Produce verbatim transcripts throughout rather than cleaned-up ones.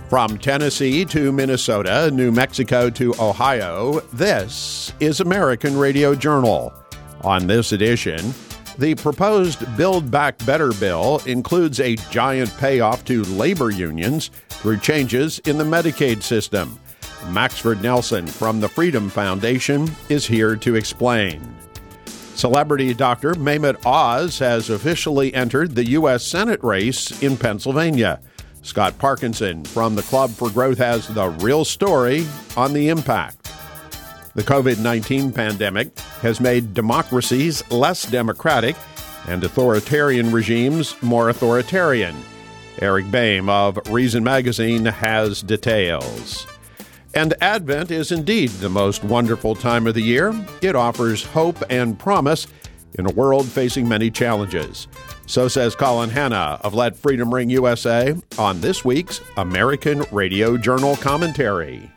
From Tennessee to Minnesota, New Mexico to Ohio, this is American Radio Journal. On this edition, the proposed Build Back Better bill includes a giant payoff to labor unions through changes in the Medicaid system. Maxford Nelson from the Freedom Foundation is here to explain. Celebrity doctor Mehmet Oz has officially entered the U S Senate race in Pennsylvania. Scott Parkinson from the Club for Growth has the real story on the impact. The covid nineteen pandemic has made democracies less democratic and authoritarian regimes more authoritarian. Eric Boehm of Reason Magazine has details. And Advent is indeed the most wonderful time of the year. It offers hope and promise in a world facing many challenges. So says Colin Hanna of Let Freedom Ring U S A on this week's American Radio Journal commentary.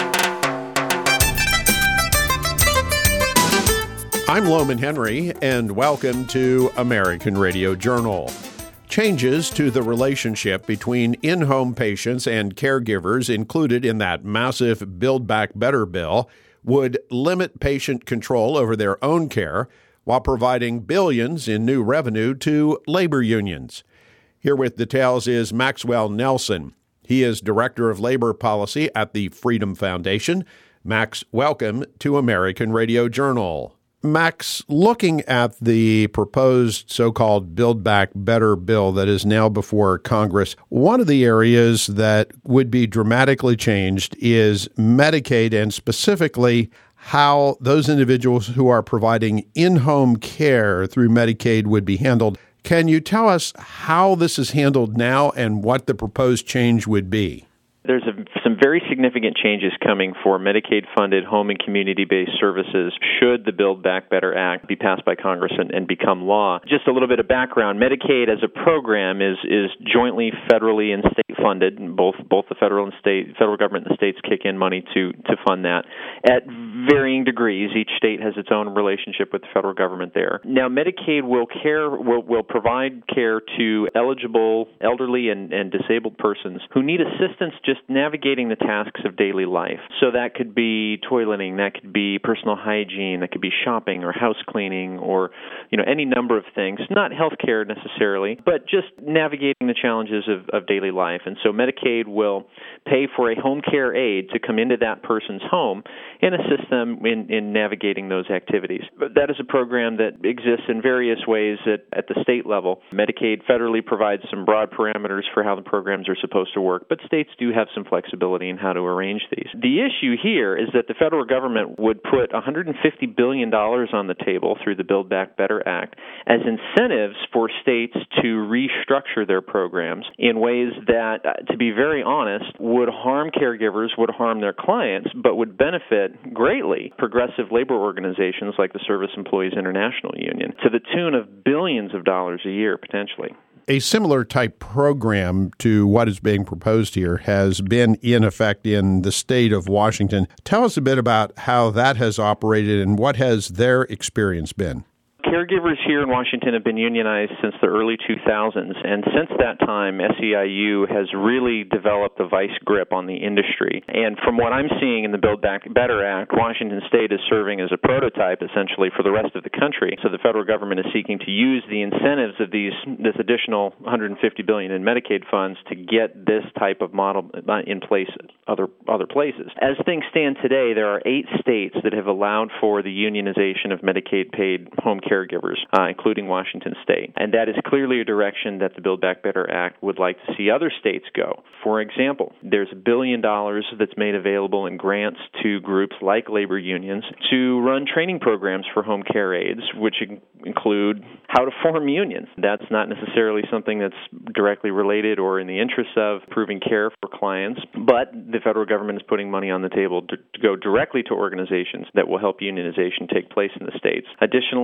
I'm Loman Henry, and welcome to American Radio Journal. Changes to the relationship between in-home patients and caregivers included in that massive Build Back Better bill would limit patient control over their own care while providing billions in new revenue to labor unions. Here with details is Maxwell Nelson. He is Director of Labor Policy at the Freedom Foundation. Max, welcome to American Radio Journal. Max, looking at the proposed so-called Build Back Better bill that is now before Congress, one of the areas that would be dramatically changed is Medicaid, and specifically how those individuals who are providing in-home care through Medicaid would be handled. Can you tell us how this is handled now and what the proposed change would be? There's a, some very significant changes coming for Medicaid-funded home and community-based services should the Build Back Better Act be passed by Congress and, and become law. Just a little bit of background. Medicaid as a program is is jointly federally and state-funded. Both both the federal and state federal government and the states kick in money to, to fund that at varying degrees. Each state has its own relationship with the federal government there. Now, Medicaid will care will, will provide care to eligible elderly and, and disabled persons who need assistance just Just navigating the tasks of daily life. So that could be toileting, that could be personal hygiene, that could be shopping or house cleaning or, you know, any number of things. Not health care necessarily, but just navigating the challenges of, of daily life. And so Medicaid will pay for a home care aide to come into that person's home and assist them in, in navigating those activities. But that is a program that exists in various ways at, at the state level. Medicaid federally provides some broad parameters for how the programs are supposed to work, but states do have some flexibility in how to arrange these. The issue here is that the federal government would put one hundred fifty billion dollars on the table through the Build Back Better Act as incentives for states to restructure their programs in ways that, to be very honest, would harm caregivers, would harm their clients, but would benefit greatly progressive labor organizations like the Service Employees International Union to the tune of billions of dollars a year, potentially. A similar type program to what is being proposed here has been in effect in the state of Washington. Tell us a bit about how that has operated and what has their experience been. Caregivers here in Washington have been unionized since the early two thousands, and since that time, S E I U has really developed a vice grip on the industry. And from what I'm seeing in the Build Back Better Act, Washington State is serving as a prototype, essentially, for the rest of the country. So the federal government is seeking to use the incentives of these this additional one hundred fifty billion dollars in Medicaid funds to get this type of model in place other other places. As things stand today, there are eight states that have allowed for the unionization of Medicaid-paid home care caregivers, uh, including Washington State. And that is clearly a direction that the Build Back Better Act would like to see other states go. For example, there's a billion dollars that's made available in grants to groups like labor unions to run training programs for home care aides, which in- include how to form unions. That's not necessarily something that's directly related or in the interest of improving care for clients, but the federal government is putting money on the table to, to go directly to organizations that will help unionization take place in the states. Additionally, if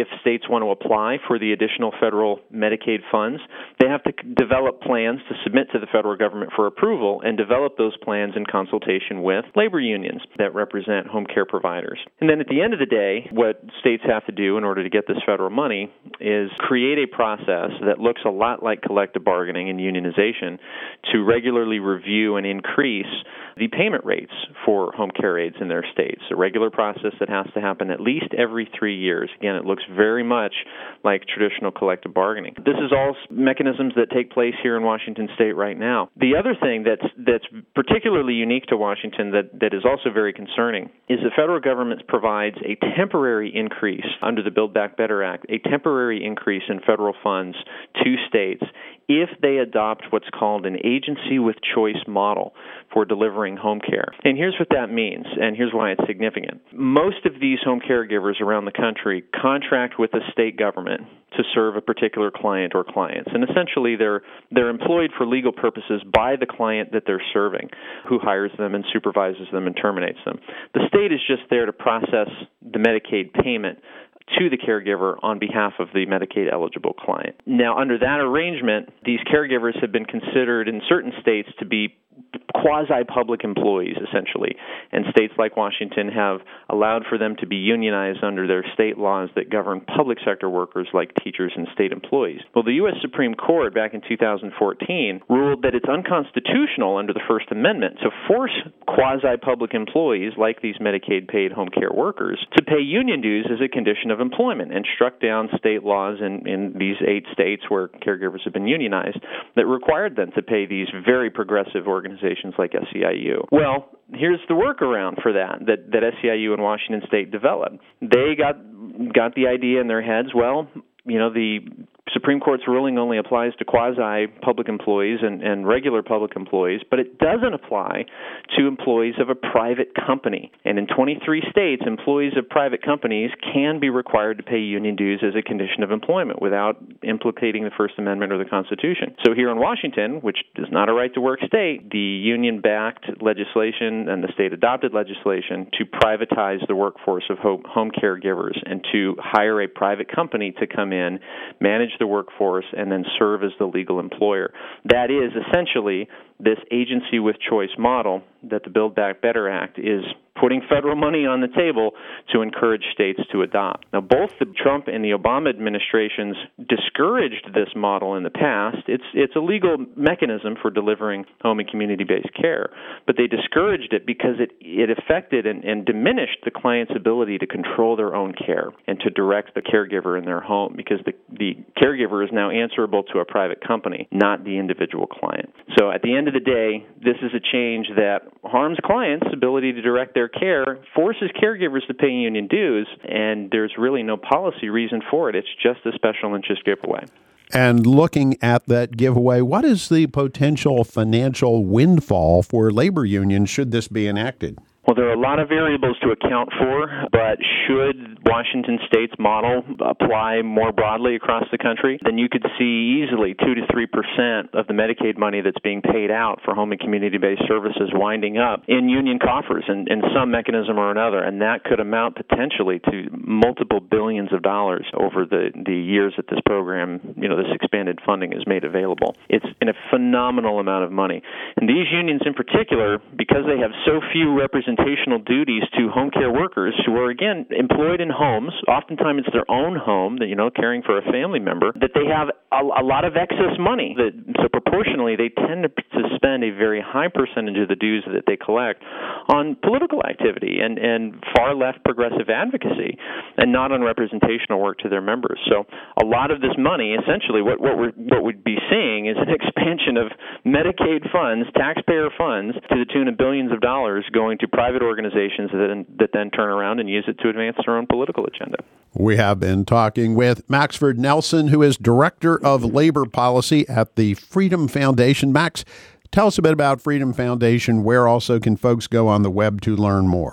states want to apply for the additional federal Medicaid funds, they have to develop plans to submit to the federal government for approval and develop those plans in consultation with labor unions that represent home care providers. And then at the end of the day, what states have to do in order to get this federal money is create a process that looks a lot like collective bargaining and unionization to regularly review and increase the payment rates for home care aides in their states, a regular process that has to happen at least every three years. Again, it looks very much like traditional collective bargaining. This is all mechanisms that take place here in Washington State right now. The other thing that's that's particularly unique to Washington that, that is also very concerning is the federal government provides a temporary increase under the Build Back Better Act, a temporary increase in federal funds to states if they adopt what's called an agency with choice model for delivering home care. And here's what that means, and here's why it's significant. Most of these home caregivers around the country contract with the state government to serve a particular client or clients. And essentially they're they're employed for legal purposes by the client that they're serving, who hires them and supervises them and terminates them. The state is just there to process the Medicaid payment to the caregiver on behalf of the Medicaid-eligible client. Now, under that arrangement, these caregivers have been considered in certain states to be quasi-public employees, essentially. And states like Washington have allowed for them to be unionized under their state laws that govern public sector workers like teachers and state employees. Well, the U S Supreme Court back in two thousand fourteen ruled that it's unconstitutional under the First Amendment to force quasi-public employees like these Medicaid-paid home care workers to pay union dues as a condition of employment, and struck down state laws in, in these eight states where caregivers have been unionized that required them to pay these very progressive organizations like S E I U. Well, here's the workaround for that, that, that S E I U and Washington State developed. They got got the idea in their heads, well, you know, the Supreme Court's ruling only applies to quasi-public employees and, and regular public employees, but it doesn't apply to employees of a private company. And in twenty-three states, employees of private companies can be required to pay union dues as a condition of employment without implicating the First Amendment or the Constitution. So here in Washington, which is not a right-to-work state, the union-backed legislation and the state-adopted legislation to privatize the workforce of home caregivers and to hire a private company to come in, manage the workforce, and then serve as the legal employer. That is essentially this agency with choice model that the Build Back Better Act is putting federal money on the table to encourage states to adopt. Now, both the Trump and the Obama administrations discouraged this model in the past. It's it's a legal mechanism for delivering home and community-based care, but they discouraged it because it, it affected and, and diminished the client's ability to control their own care and to direct the caregiver in their home, because the, the caregiver is now answerable to a private company, not the individual client. So at the end of the day, this is a change that harms clients' ability to direct their care, forces caregivers to pay union dues, and there's really no policy reason for it. It's just a special interest giveaway. And looking at that giveaway, what is the potential financial windfall for labor unions should this be enacted? Well, there are a lot of variables to account for, but should Washington State's model apply more broadly across the country, then you could see easily two to three percent of the Medicaid money that's being paid out for home and community-based services winding up in union coffers in, in some mechanism or another, and that could amount potentially to multiple billions of dollars over the, the years that this program, you know, this expanded funding is made available. It's in a phenomenal amount of money. And these unions in particular, because they have so few representations duties to home care workers who are, again, employed in homes, oftentimes it's their own home, that, you know, caring for a family member, that they have a, a lot of excess money. That, so proportionally, they tend to, to spend a very high percentage of the dues that they collect on political activity and, and far left progressive advocacy, and not on representational work to their members. So a lot of this money, essentially, what, what, we're, what we'd be seeing is an expansion of Medicaid funds, taxpayer funds, to the tune of billions of dollars going to private organizations that then, that then turn around and use it to advance their own political agenda. We have been talking with Maxford Nelson, who is Director of Labor Policy at the Freedom Foundation. Max, tell us a bit about Freedom Foundation. Where also can folks go on the web to learn more?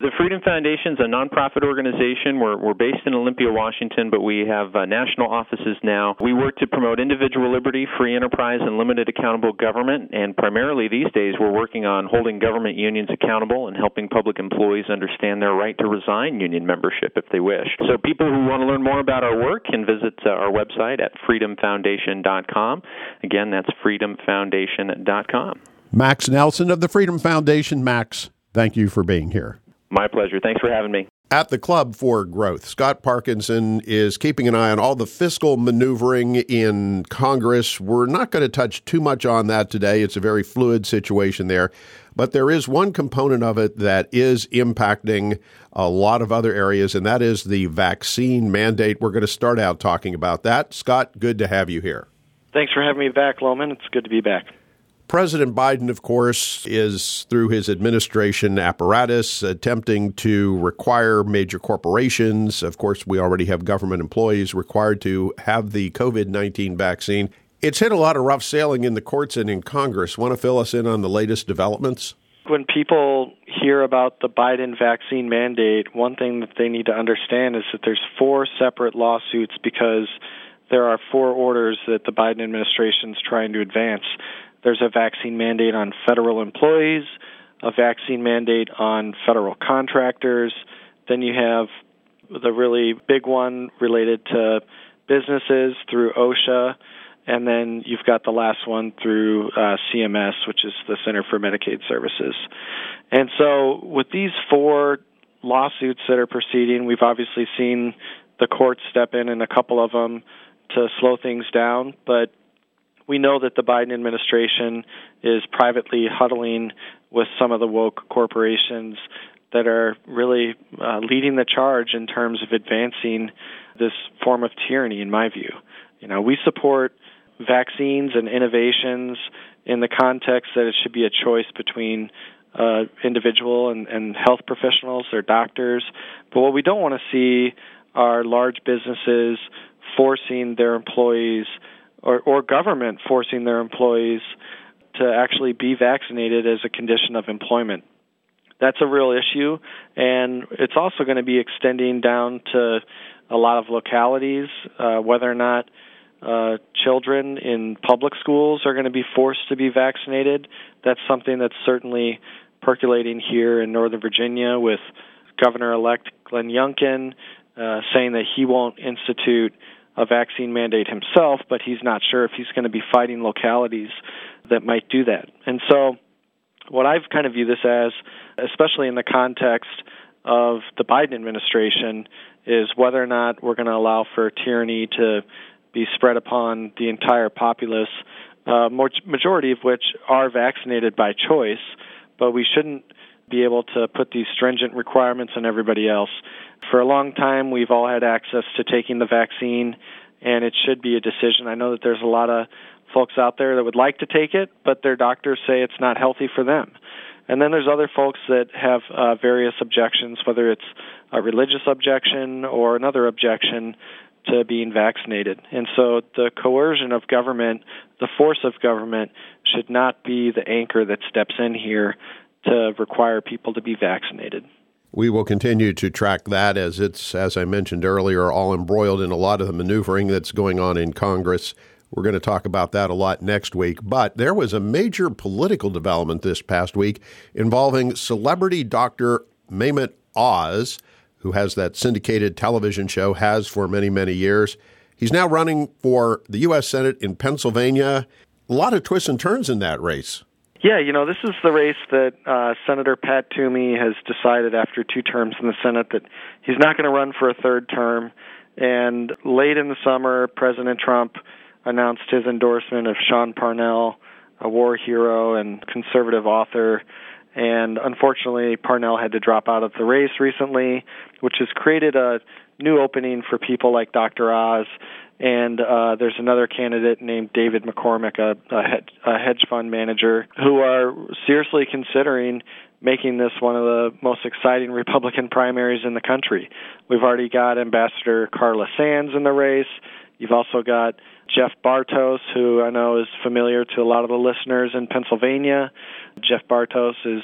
The Freedom Foundation is a nonprofit organization. We're, we're based in Olympia, Washington, but we have uh, national offices now. We work to promote individual liberty, free enterprise, and limited accountable government, and primarily these days we're working on holding government unions accountable and helping public employees understand their right to resign union membership if they wish. So people who want to learn more about our work can visit uh, our website at freedom foundation dot com. Again, that's freedom foundation dot com. Max Nelson of the Freedom Foundation. Max, thank you for being here. My pleasure. Thanks for having me. At the Club for Growth, Scott Parkinson is keeping an eye on all the fiscal maneuvering in Congress. We're not going to touch too much on that today. It's a very fluid situation there. But there is one component of it that is impacting a lot of other areas, and that is the vaccine mandate. We're going to start out talking about that. Scott, good to have you here. Thanks for having me back, Loman. It's good to be back. President Biden, of course, is through his administration apparatus attempting to require major corporations. Of course, we already have government employees required to have the COVID nineteen vaccine. It's hit a lot of rough sailing in the courts and in Congress. Want to fill us in on the latest developments? When people hear about the Biden vaccine mandate, one thing that they need to understand is that there's four separate lawsuits because there are four orders that the Biden administration is trying to advance. There's a vaccine mandate on federal employees, a vaccine mandate on federal contractors. Then you have the really big one related to businesses through OSHA. And then you've got the last one through uh, C M S, which is the Center for Medicaid Services. And so with these four lawsuits that are proceeding, we've obviously seen the courts step in in a couple of them to slow things down, but we know that the Biden administration is privately huddling with some of the woke corporations that are really uh, leading the charge in terms of advancing this form of tyranny, in my view. You know, we support vaccines and innovations in the context that it should be a choice between uh, individual and, and health professionals or doctors. But what we don't want to see are large businesses forcing their employees Or, or government forcing their employees to actually be vaccinated as a condition of employment. That's a real issue, and it's also going to be extending down to a lot of localities, uh, whether or not uh, children in public schools are going to be forced to be vaccinated. That's something that's certainly percolating here in Northern Virginia with Governor-elect Glenn Youngkin uh, saying that he won't institute a vaccine mandate himself, but he's not sure if he's going to be fighting localities that might do that. And so what I've kind of view this as, especially in the context of the Biden administration, is whether or not we're going to allow for tyranny to be spread upon the entire populace, uh, majority of which are vaccinated by choice, but we shouldn't be able to put these stringent requirements on everybody else. For a long time, we've all had access to taking the vaccine, and it should be a decision. I know that there's a lot of folks out there that would like to take it, but their doctors say it's not healthy for them. And then there's other folks that have uh, various objections, whether it's a religious objection or another objection to being vaccinated. And so the coercion of government, the force of government, should not be the anchor that steps in here to require people to be vaccinated. We will continue to track that as it's, as I mentioned earlier, all embroiled in a lot of the maneuvering that's going on in Congress. We're going to talk about that a lot next week. But there was a major political development this past week involving celebrity doctor Mehmet Oz, who has that syndicated television show, has for many, many years. He's now running for the U S Senate in Pennsylvania. A lot of twists and turns in that race. Yeah, you know, this is the race that uh, Senator Pat Toomey has decided after two terms in the Senate that he's not going to run for a third term. And late in the summer, President Trump announced his endorsement of Sean Parnell, a war hero and conservative author. And unfortunately, Parnell had to drop out of the race recently, which has created a new opening for people like Doctor Oz. And uh, there's another candidate named David McCormick, a, a, hedge, a hedge fund manager, who are seriously considering making this one of the most exciting Republican primaries in the country. We've already got Ambassador Carla Sands in the race. You've also got Jeff Bartos, who I know is familiar to a lot of the listeners in Pennsylvania. Jeff Bartos is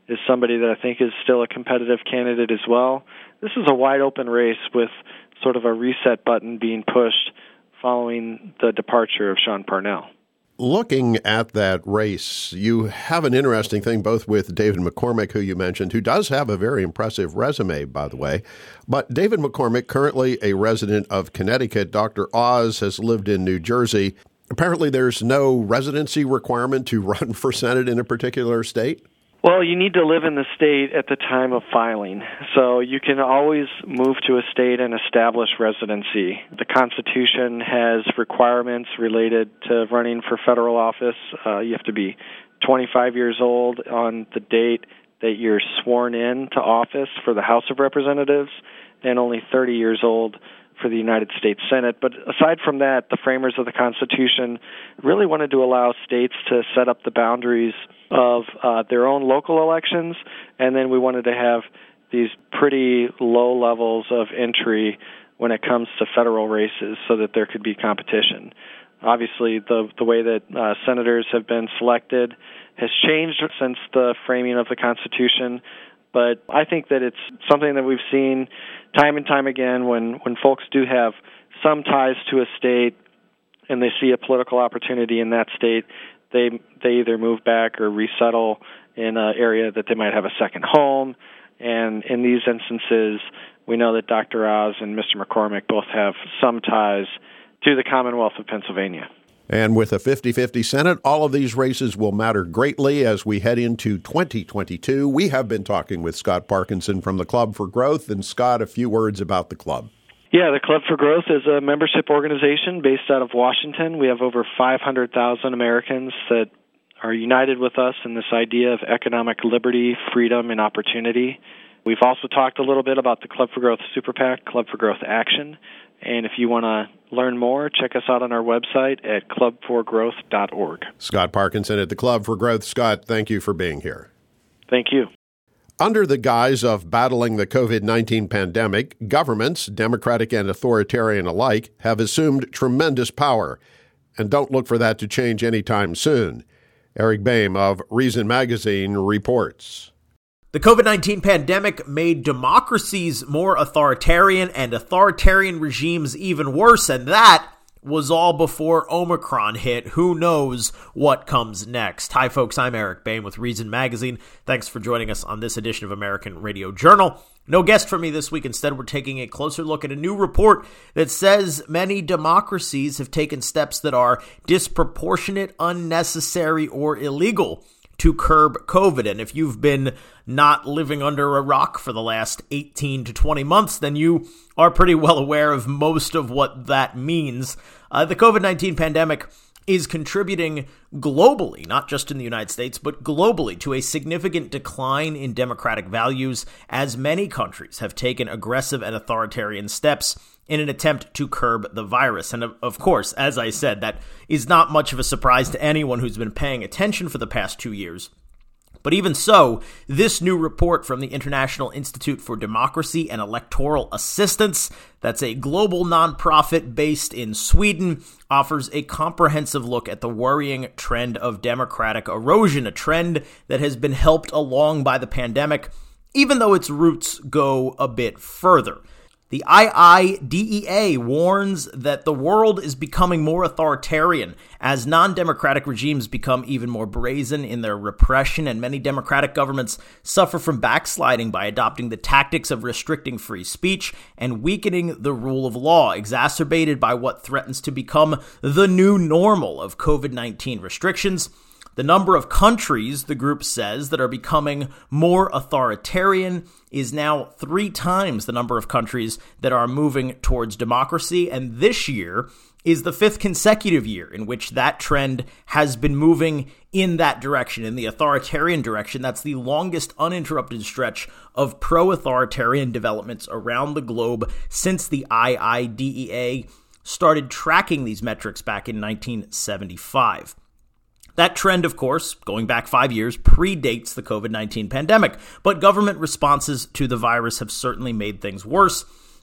is somebody that I think is still a competitive candidate as well. This is a wide-open race with sort of a reset button being pushed following the departure of Sean Parnell. Looking at that race, you have an interesting thing both with David McCormick, who you mentioned, who does have a very impressive resume, by the way. But David McCormick, currently a resident of Connecticut. Doctor Oz has lived in New Jersey. Apparently there's no residency requirement to run for Senate in a particular state? Well, you need to live in the state at the time of filing. So you can always move to a state and establish residency. The Constitution has requirements related to running for federal office. Uh, you have to be twenty-five years old on the date that you're sworn in to office for the House of Representatives, and only thirty years old for the United States Senate. But aside from that, the framers of the Constitution really wanted to allow states to set up the boundaries of uh, their own local elections, and then we wanted to have these pretty low levels of entry when it comes to federal races so that there could be competition. Obviously, the the way that uh, senators have been selected has changed since the framing of the Constitution, but I think that it's something that we've seen time and time again when, when folks do have some ties to a state and they see a political opportunity in that state, they they either move back or resettle in an area that they might have a second home. And in these instances, we know that Doctor Oz and Mister McCormick both have some ties to the Commonwealth of Pennsylvania. And with a fifty-fifty Senate, all of these races will matter greatly as we head into twenty twenty-two. We have been talking with Scott Parkinson from the Club for Growth. And Scott, a few words about the club. Yeah, the Club for Growth is a membership organization based out of Washington. We have over five hundred thousand Americans that are united with us in this idea of economic liberty, freedom, and opportunity. We've also talked a little bit about the Club for Growth Super PAC, Club for Growth Action. And if you want to learn more, check us out on our website at club for growth dot org. Scott Parkinson at the Club for Growth. Scott, thank you for being here. Thank you. Under the guise of battling the covid nineteen pandemic, governments, Democratic and authoritarian alike, have assumed tremendous power, and don't look for that to change anytime soon. Eric Boehm of Reason Magazine reports. The covid nineteen pandemic made democracies more authoritarian and authoritarian regimes even worse, and that was all before Omicron hit. Who knows what comes next? Hi, folks. I'm Eric Boehm with Reason Magazine. Thanks for joining us on this edition of American Radio Journal. No guest for me this week. Instead, we're taking a closer look at a new report that says many democracies have taken steps that are disproportionate, unnecessary, or illegal to curb COVID. And if you've been not living under a rock for the last eighteen to twenty months, then you are pretty well aware of most of what that means. Uh, the covid nineteen pandemic is contributing globally, not just in the United States, but globally, to a significant decline in democratic values as many countries have taken aggressive and authoritarian steps in an attempt to curb the virus. And of, of course, as I said, that is not much of a surprise to anyone who's been paying attention for the past two years. But even so, this new report from the International Institute for Democracy and Electoral Assistance, that's a global nonprofit based in Sweden, offers a comprehensive look at the worrying trend of democratic erosion, a trend that has been helped along by the pandemic, even though its roots go a bit further. The I I D E A warns that the world is becoming more authoritarian as non-democratic regimes become even more brazen in their repression, and many democratic governments suffer from backsliding by adopting the tactics of restricting free speech and weakening the rule of law, exacerbated by what threatens to become the new normal of covid nineteen restrictions. The number of countries, the group says, that are becoming more authoritarian is now three times the number of countries that are moving towards democracy, and this year is the fifth consecutive year in which that trend has been moving in that direction, in the authoritarian direction. That's the longest uninterrupted stretch of pro-authoritarian developments around the globe since the I I D E A started tracking these metrics back in nineteen seventy-five. That trend, of course, going back five years, predates the covid nineteen pandemic, but government responses to the virus have certainly made things worse.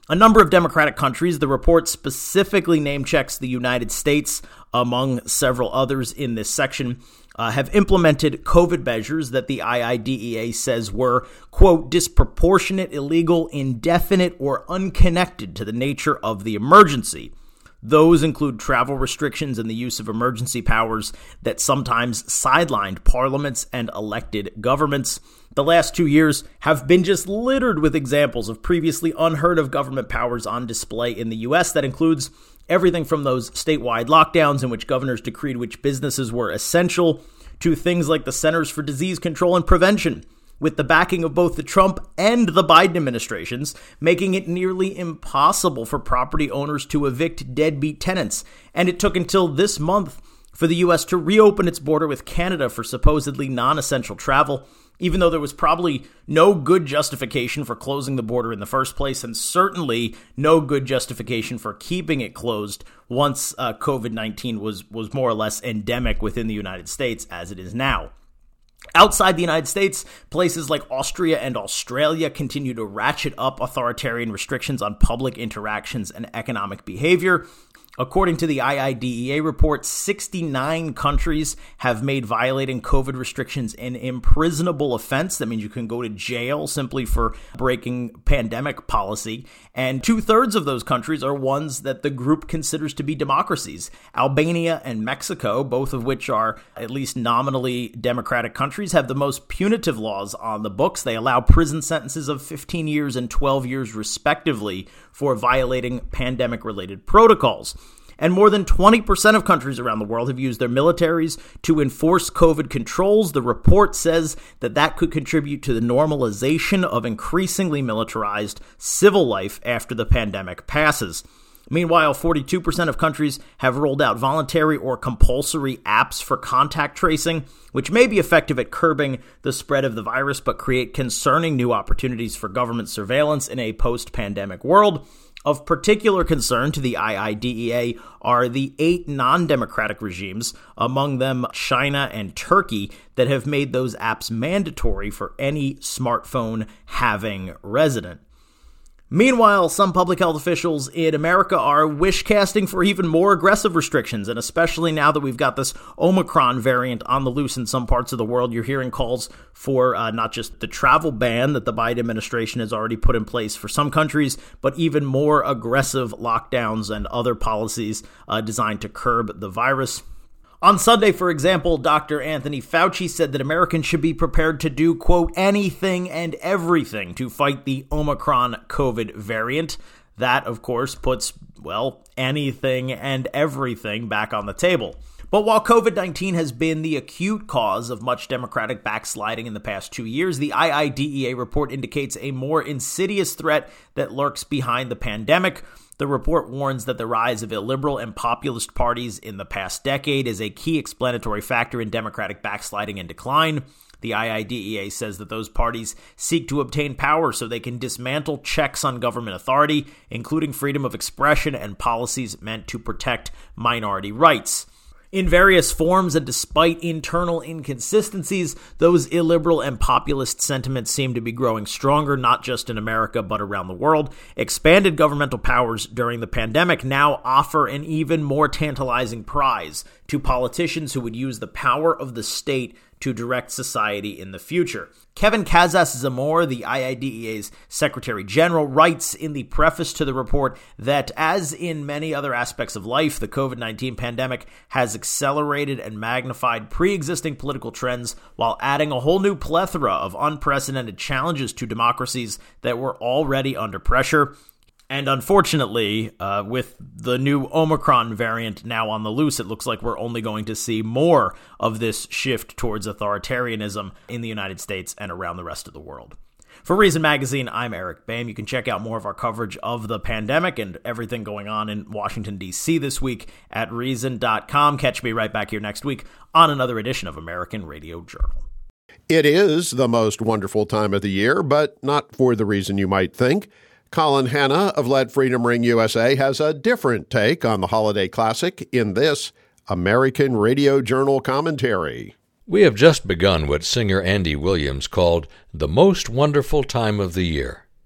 A number of Democratic countries, the report specifically name-checks the United States among several others in this section, uh, have implemented COVID measures that the I I D E A says were, quote, disproportionate, illegal, indefinite, or unconnected to the nature of the emergency. Those include travel restrictions and the use of emergency powers that sometimes sidelined parliaments and elected governments. The last two years have been just littered with examples of previously unheard of government powers on display in the U S. That includes everything from those statewide lockdowns in which governors decreed which businesses were essential to things like the Centers for Disease Control and Prevention, with the backing of both the Trump and the Biden administrations, making it nearly impossible for property owners to evict deadbeat tenants. And it took until this month for the U S to reopen its border with Canada for supposedly non-essential travel, even though there was probably no good justification for closing the border in the first place, and certainly no good justification for keeping it closed once uh, COVID nineteen was, was more or less endemic within the United States, as it is now. Outside the United States, places like Austria and Australia continue to ratchet up authoritarian restrictions on public interactions and economic behavior. According to the I I D E A report, sixty-nine countries have made violating COVID restrictions an imprisonable offense. That means you can go to jail simply for breaking pandemic policy. And two-thirds of those countries are ones that the group considers to be democracies. Albania and Mexico, both of which are at least nominally democratic countries, have the most punitive laws on the books. They allow prison sentences of fifteen years and twelve years respectively for violating pandemic-related protocols. And more than twenty percent of countries around the world have used their militaries to enforce COVID controls. The report says that that could contribute to the normalization of increasingly militarized civil life after the pandemic passes. Meanwhile, forty-two percent of countries have rolled out voluntary or compulsory apps for contact tracing, which may be effective at curbing the spread of the virus, but create concerning new opportunities for government surveillance in a post-pandemic world. Of particular concern to the I I D E A are the eight non-democratic regimes, among them China and Turkey, that have made those apps mandatory for any smartphone-having resident. Meanwhile, some public health officials in America are wish-casting for even more aggressive restrictions, and especially now that we've got this Omicron variant on the loose in some parts of the world, you're hearing calls for uh, not just the travel ban that the Biden administration has already put in place for some countries, but even more aggressive lockdowns and other policies uh, designed to curb the virus. On Sunday, for example, Doctor Anthony Fauci said that Americans should be prepared to do, quote, anything and everything to fight the Omicron COVID variant. That, of course, puts, well, anything and everything back on the table. But while COVID nineteen has been the acute cause of much Democratic backsliding in the past two years, the I I D E A report indicates a more insidious threat that lurks behind the pandemic. The report warns that the rise of illiberal and populist parties in the past decade is a key explanatory factor in Democratic backsliding and decline. The I I D E A says that those parties seek to obtain power so they can dismantle checks on government authority, including freedom of expression and policies meant to protect minority rights. In various forms and despite internal inconsistencies, those illiberal and populist sentiments seem to be growing stronger, not just in America, but around the world. Expanded governmental powers during the pandemic now offer an even more tantalizing prize to politicians who would use the power of the state to direct society in the future. Kevin Casas-Zamor, the I I D E A's Secretary General, writes in the preface to the report that, as in many other aspects of life, the COVID nineteen pandemic has accelerated and magnified pre-existing political trends while adding a whole new plethora of unprecedented challenges to democracies that were already under pressure. And unfortunately, uh, with the new Omicron variant now on the loose, it looks like we're only going to see more of this shift towards authoritarianism in the United States and around the rest of the world. For Reason Magazine, I'm Eric Boehm. You can check out more of our coverage of the pandemic and everything going on in Washington, D C this week at reason dot com. Catch me right back here next week on another edition of American Radio Journal. It is the most wonderful time of the year, but not for the reason you might think. Colin Hanna of Let Freedom Ring U S A has a different take on the holiday classic in this American Radio Journal commentary. We have just begun what singer Andy Williams called the most wonderful time of the year.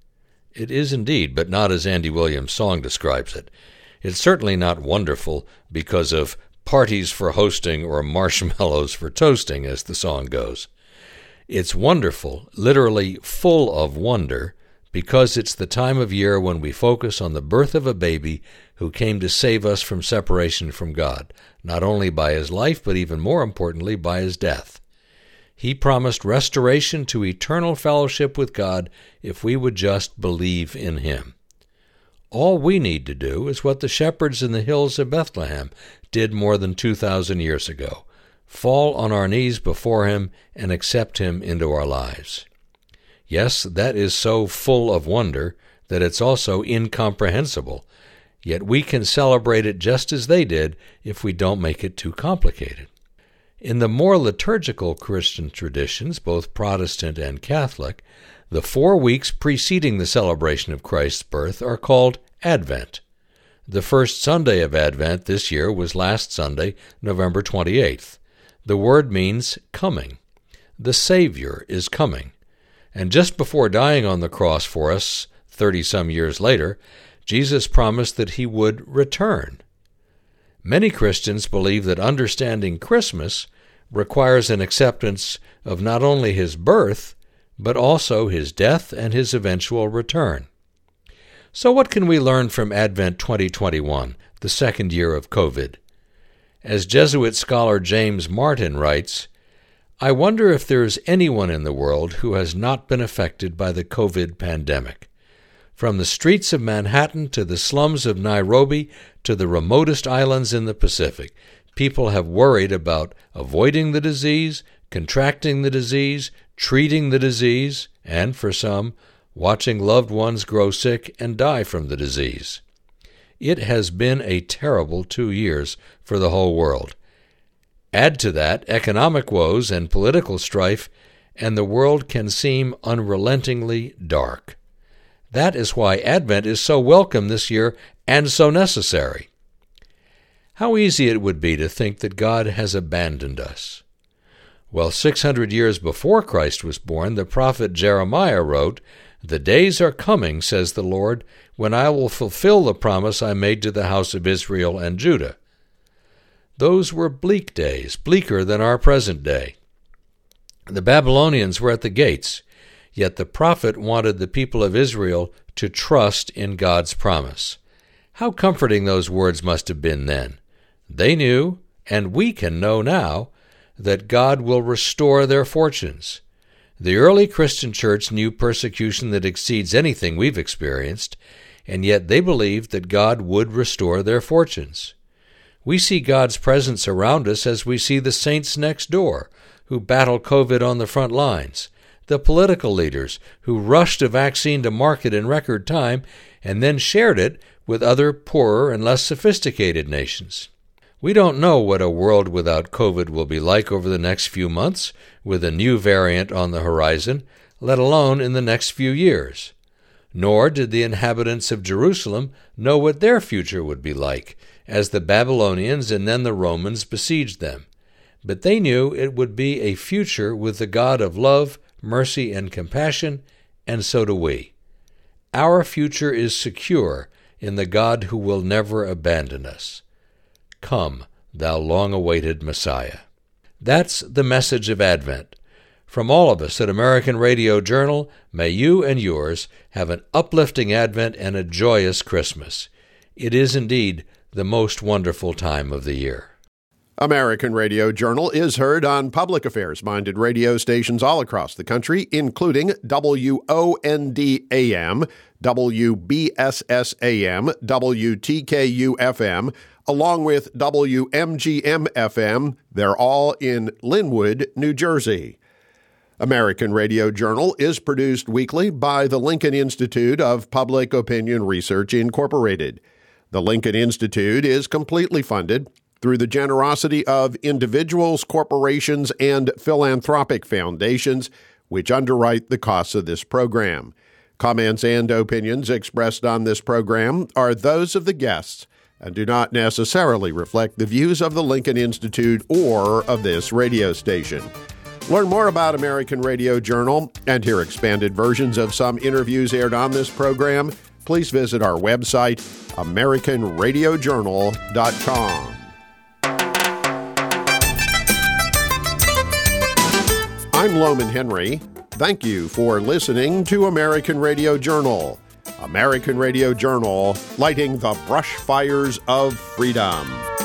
It is indeed, but not as Andy Williams' song describes it. It's certainly not wonderful because of parties for hosting or marshmallows for toasting, as the song goes. It's wonderful, literally full of wonder, because it's the time of year when we focus on the birth of a baby who came to save us from separation from God, not only by his life, but even more importantly, by his death. He promised restoration to eternal fellowship with God if we would just believe in him. All we need to do is what the shepherds in the hills of Bethlehem did more than two thousand years ago: fall on our knees before him and accept him into our lives. Yes, that is so full of wonder that it's also incomprehensible, yet we can celebrate it just as they did if we don't make it too complicated. In the more liturgical Christian traditions, both Protestant and Catholic, the four weeks preceding the celebration of Christ's birth are called Advent. The first Sunday of Advent this year was last Sunday, November twenty-eighth. The word means coming. The Savior is coming. And just before dying on the cross for us, thirty-some years later, Jesus promised that he would return. Many Christians believe that understanding Christmas requires an acceptance of not only his birth, but also his death and his eventual return. So what can we learn from Advent twenty twenty-one, the second year of COVID? As Jesuit scholar James Martin writes, "I wonder if there is anyone in the world who has not been affected by the COVID pandemic. From the streets of Manhattan to the slums of Nairobi to the remotest islands in the Pacific, people have worried about avoiding the disease, contracting the disease, treating the disease, and, for some, watching loved ones grow sick and die from the disease. It has been a terrible two years for the whole world. Add to that economic woes and political strife, and the world can seem unrelentingly dark. That is why Advent is so welcome this year and so necessary. How easy it would be to think that God has abandoned us. Well, six hundred years before Christ was born, the prophet Jeremiah wrote, "The days are coming, says the Lord, when I will fulfill the promise I made to the house of Israel and Judah." Those were bleak days, bleaker than our present day. The Babylonians were at the gates, yet the prophet wanted the people of Israel to trust in God's promise. How comforting those words must have been then. They knew, and we can know now, that God will restore their fortunes. The early Christian church knew persecution that exceeds anything we've experienced, and yet they believed that God would restore their fortunes. We see God's presence around us as we see the saints next door, who battle COVID on the front lines, the political leaders who rushed a vaccine to market in record time and then shared it with other poorer and less sophisticated nations. We don't know what a world without COVID will be like over the next few months, with a new variant on the horizon, let alone in the next few years. Nor did the inhabitants of Jerusalem know what their future would be like, as the Babylonians and then the Romans besieged them. But they knew it would be a future with the God of love, mercy, and compassion, and so do we. Our future is secure in the God who will never abandon us. Come, thou long-awaited Messiah. That's the message of Advent. From all of us at American Radio Journal, may you and yours have an uplifting Advent and a joyous Christmas. It is indeed the most wonderful time of the year. American Radio Journal is heard on public affairs-minded radio stations all across the country, including W O N D A M, W B S S A M, W T K U F M, along with W M G M F M. They're all in Linwood, New Jersey. American Radio Journal is produced weekly by the Lincoln Institute of Public Opinion Research, Incorporated. The Lincoln Institute is completely funded through the generosity of individuals, corporations, and philanthropic foundations, which underwrite the costs of this program. Comments and opinions expressed on this program are those of the guests and do not necessarily reflect the views of the Lincoln Institute or of this radio station. Learn more about American Radio Journal and hear expanded versions of some interviews aired on this program. Please visit our website, american radio journal dot com. I'm Loman Henry. Thank you for listening to American Radio Journal. American Radio Journal, lighting the brush fires of freedom.